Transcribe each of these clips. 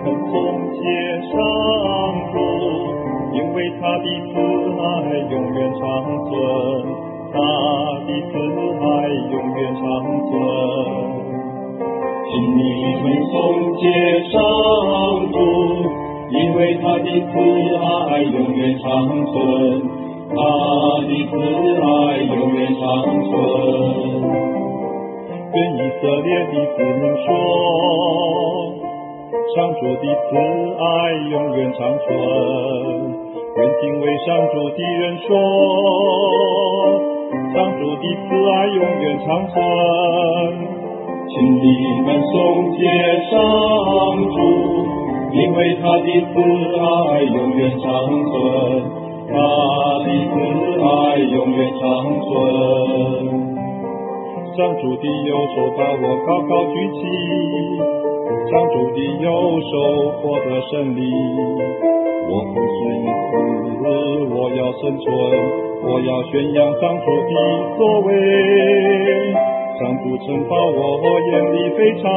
们颂谢上主，因为他的慈爱永远长存，他的慈爱永远长存。请你们颂谢上主，因为他的慈爱永远长存，他的慈爱永远长存。愿以色列的子民说，上主的慈爱永远长存。愿敬畏上主的人说，上主的慈爱永远长存。请你们颂谢上主，因为他的慈爱永远长存，他的慈爱永远长存。上主的右手把我高高举起，上主的右手获得胜利。我不是一死，我要生存，我要宣扬上主的作为。上主曾把我眼里非常，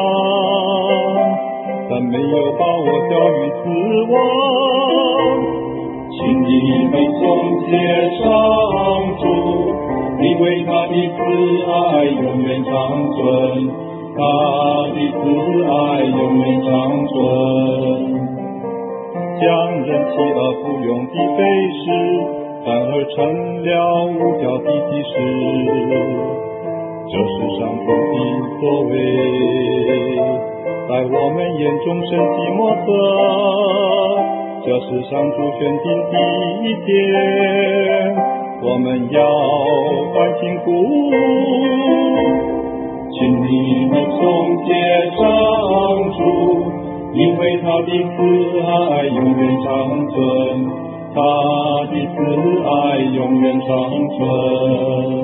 但没有把我交于死亡。请你们颂谢上主，因为他的慈爱永远长存，他的慈爱永远长存。将人弃而不用的非事，反而成了无脚的事。这是上主的作为，在我们眼中神迹莫测。这是上主选定的一天，我们要欢庆鼓舞。请你们颂谢上主，因为他的慈爱永远长存，他的慈爱永远长存。